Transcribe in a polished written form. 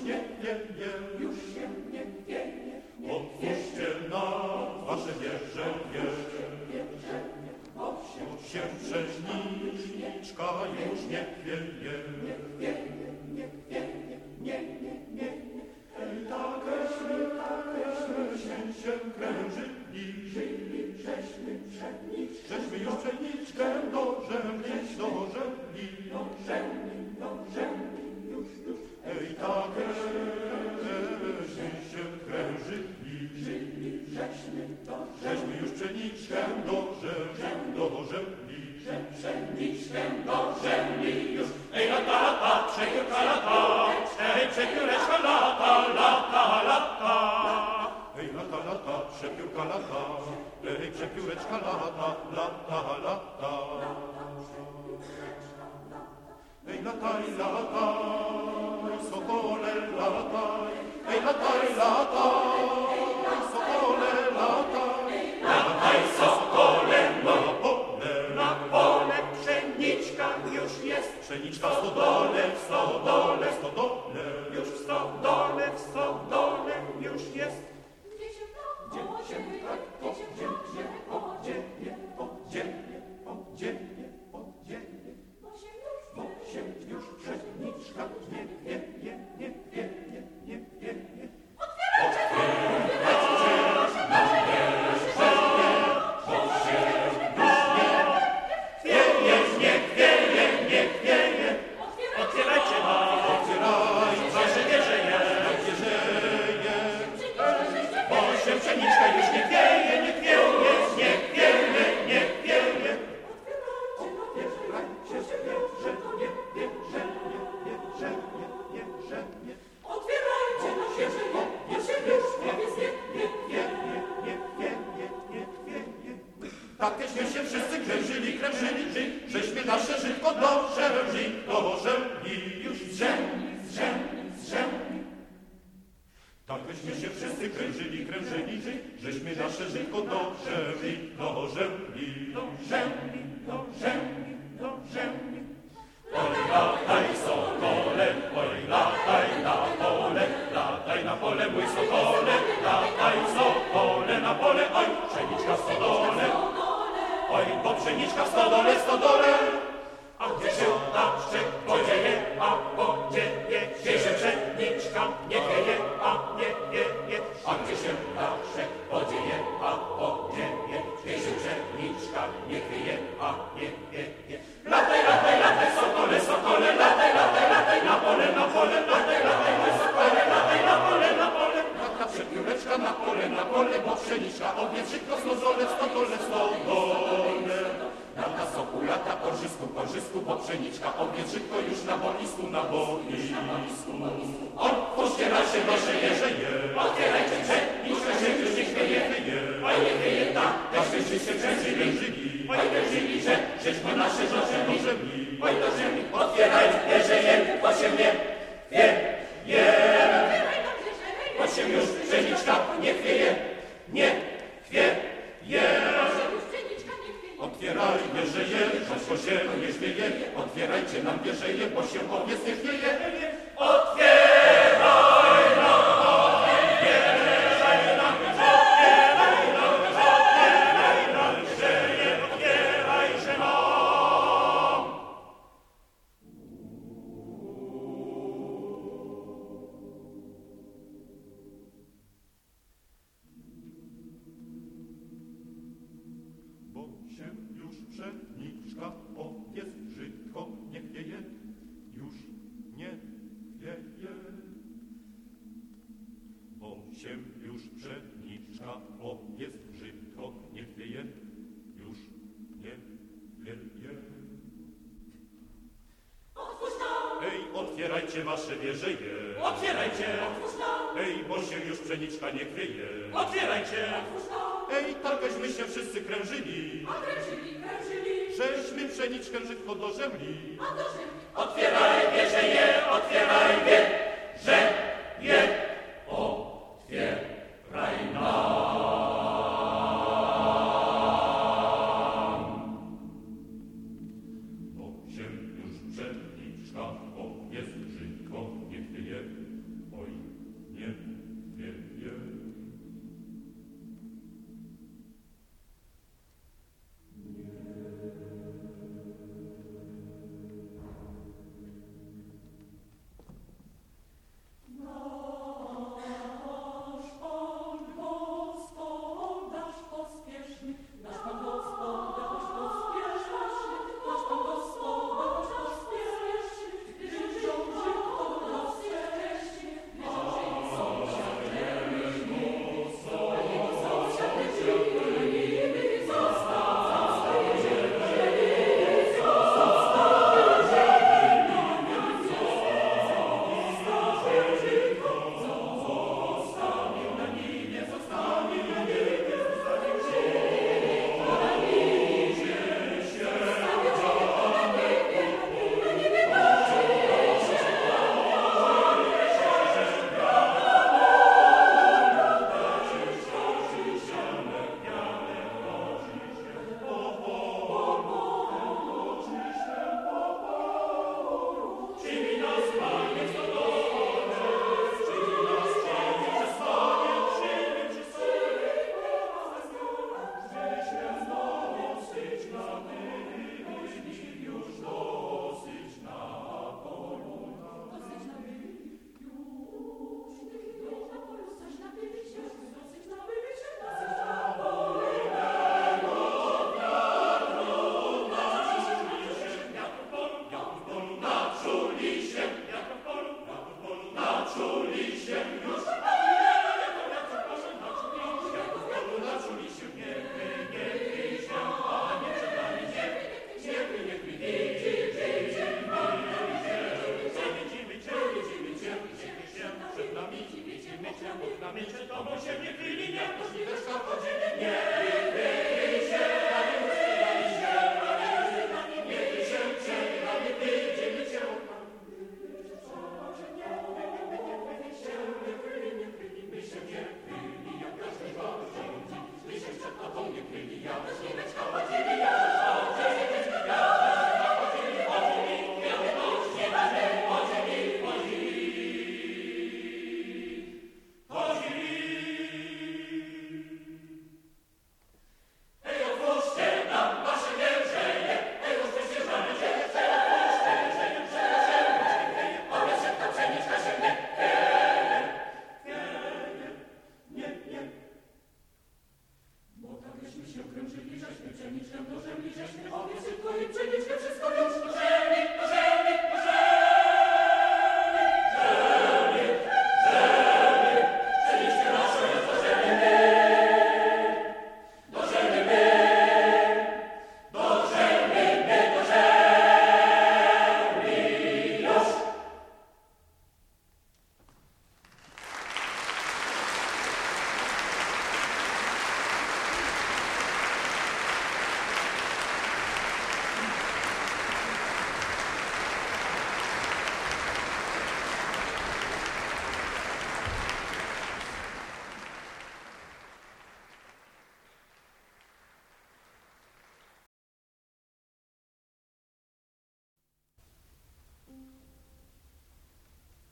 nie wieje, już się nie wieje, otwórzcie nam wasze wierzenie, bo się pszeniczka już nie wieje. Ej, takeśmy się krężyli, żeśmy już pszeniczkę dożemli. Ej, takeśmy się krężyli, żeśmy już pszeniczkę dożemli. Ej, lata, przepiórka lata, ej, przepióreczka lata. Ej, lata, przepiórka lata, ej, przepióreczka lata. Ej, lataj, sokole lataj, ej, lataj, sokole lataj, Lataj, sokole, na pole, na pole pszeniczka już jest. pszeniczka w stodole, Już w stodole już jest. Otwierajcie wasze wierzenie, bo się pszeniczka już nie wieje. Takeśmy się wszyscy krężyli, żeśmy nasze żytko dożemli, już zrzemli. Takeśmy się wszyscy krężyli, żeśmy nasze żytko dożemli. Oj, lataj, sokole, oj, lataj na pole, mój sokole, lataj, sokole, na pole, oj, pszeniczka w stodole, oj, bo pszeniczka w stodole, a gdzie się ptaszczek podzieje, gdzie się pszeniczka nie wieje, a gdzie się ptaszczek podzieje, gdzie się pszeniczka nie wieje, Lataj, sokole, lataj, na pole, lataj, sokole, na pole. Taka przepióreczka na pole, bo pszeniczka owiec żytko w stodole. Lata soku, lata porzysku, bo pszeniczka owiec żytko już na boisku. Otwórzcie nasze wierzenie, Otwierajcie pszeniczkę się już nie chwieje, oj, nie chwieje tak, żeśmy się krężyli, oj, wierzyli, żeśmy nasze rzeczy dożemli. oj, do ziemi, otwieraj wierzenie, bo się nie wieje. Bo się już pszeniczka nie chwieje. Otwieraj wierzenie, bo się nie chwieje. Otwierajcie nam wierzenie, bo się owiec nie chwieje. Otwieraj nam otwierajże nam. Bo się już pszeniczka owiec żytko nie chwieje, już nie chwieje. Bo się już pszeniczka owiec żytko nie chwieje, już nie chwieje. Ej, otwierajcie wasze wierzenie, Otwierajcie, ej, bo się już pszeniczka nie chwieje. otwierajcie. Ej, takeśmy się wszyscy krężyli, żeśmy pszeniczkę żytko dożemli. Otwieraj wierzenie, otwieraj wierzenie. Otwieraj nam. Bo się już pszeniczka owiec żytko nie chwieje, Okna milczy, to bo się nie chwili, nie. Możliwe szkodzili, nie.